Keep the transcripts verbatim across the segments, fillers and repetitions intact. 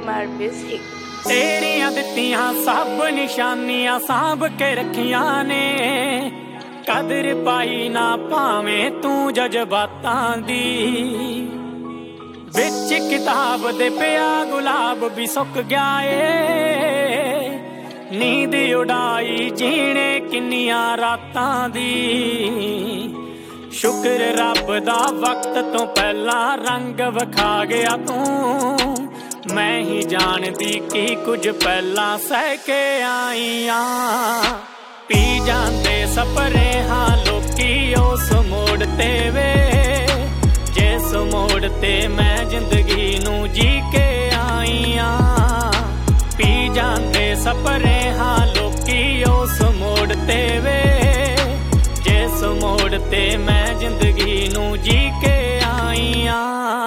Kumar Music। तेरियां दित्तियां सब निशानियां सांभ के रखियां ने, कदर पाई ना भावें तू जज्बातां दी। विच किताब दे पिया गुलाब भी सुक गया ए, नींद उड़ाई जीने किन्नियां रातां दी। शुक्र रब दा वक्त तो पहला रंग विखा गया तू, मैं ही जानदी की कुछ पहला सह के आईयां। पी जाते सपरे हाँ लोकी उस मोड़ ते वे, जिस मोड़ ते मैं जिंदगी नू जी के आईयां। पी जाते सपरे हाँ लोकी उस मोड़ ते वे, जिस मोड़ ते मैं जिंदगी नू जी के आईयां।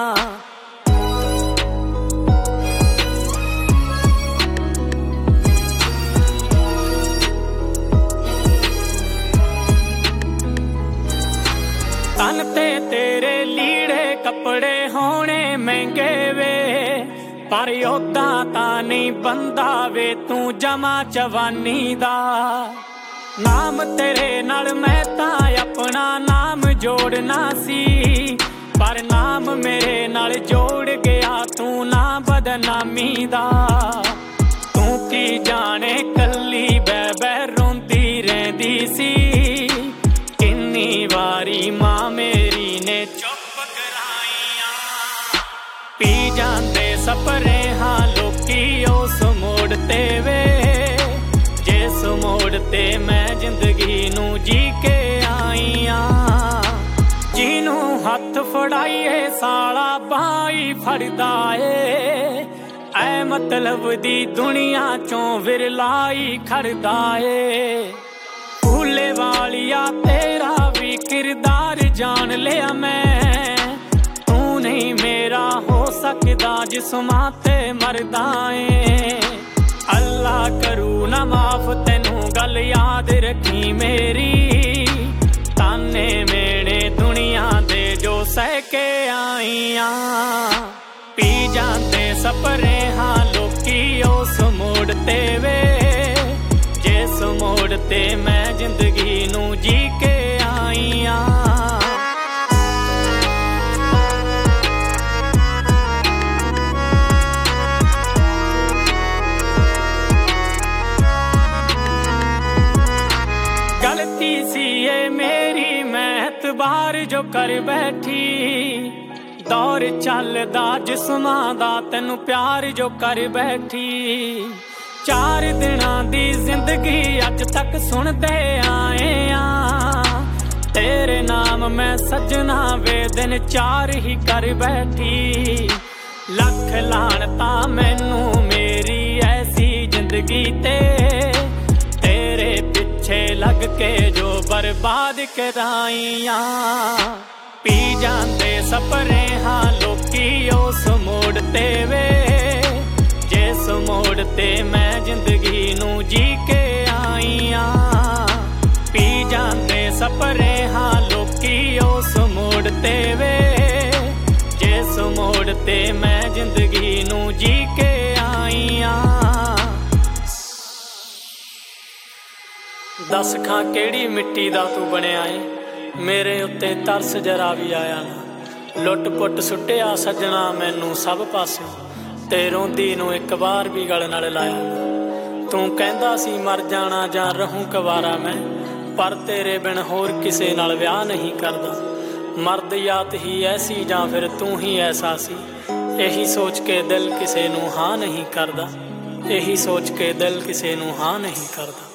तन ते तेरे लीड़े कपड़े होने महंगे वे, पर ओदा तां नहीं बंदा वे तू जमा जवानी दा। नाम तेरे नाल मैं तां अपना नाम जोड़ना सी, पर नाम मेरे नाल जोड़ गया तू ना बदनामी दा। तू की जाने कल्ली बै बै रोंदी रहिंदी सी, किन्नी वारी मां मेरी ने चुप कराइयां। पी जाते सपरे हाँ लोकी उस मोड़ ते वे, जिस मोड़ ते मैं जिंदगी नू जी के आईयां। जिनू हथ फड़ाइए साला बाई फड़दा ए, ऐ मतलब दी दुनिया चों विरलाई खड़दा ए। फूले वालिया तेरा भी किरदार जान लिया मैं, तू नहीं मेरा हो सकदा जिस माते मरदा ए। अल्लाह करू ना माफ तेनू गल याद रखी मेरी, ताने मेरे दुनिया दे जो सह के आईयां। पी जाते सपरे हाँ लोकी उस मोड़ ते वे, जिस मोड़ ते मैं जिंदगी नू जी के आईयां। गलती सी ये मेरी मैं एतबार जो कर बैठी, दौर चलदा जिस्मां दा तैनू प्यार जो कर बैठी। चार दिनां दी जिंदगी अज तक सुनदे आए आ, तेरे नाम मैं सजना वे दिन चार ही कर बैठी। लख लानता मैनू मेरी ऐसी जिंदगी ते, तेरे पिछे लग के जो बर्बाद कराइयां। पी जाते सपरे हाँ लोकी उस मोड़ ते वे, जिस मोड़ ते मैं जिंदगी नू जी के आईयां। पी जाते सपरे हाँ लोकी उस मोड़ ते वे, जिस मोड़ ते मैं जिंदगी नू जी के आईयां। दस खां केड़ी मिट्टी दा तू बनिया ए, मेरे उत्ते तरस जरा भी आया ना। लुट पुट सुट्टिया सजना मैनू सब पासों, ते रोंदी नू एक बार भी गल नाल लाया। तू कहंदा सी मर जाना जां रहूं कवारा मैं, पर तेरे बिन होर किसे नाल विआह नहीं करदा। मर्द यात ही ऐसी जां फिर तू ही ऐसा सी, यही सोच के दिल किसे नू हाँ नहीं करदा। यही सोच के दिल किसे नू हाँ नहीं करदा।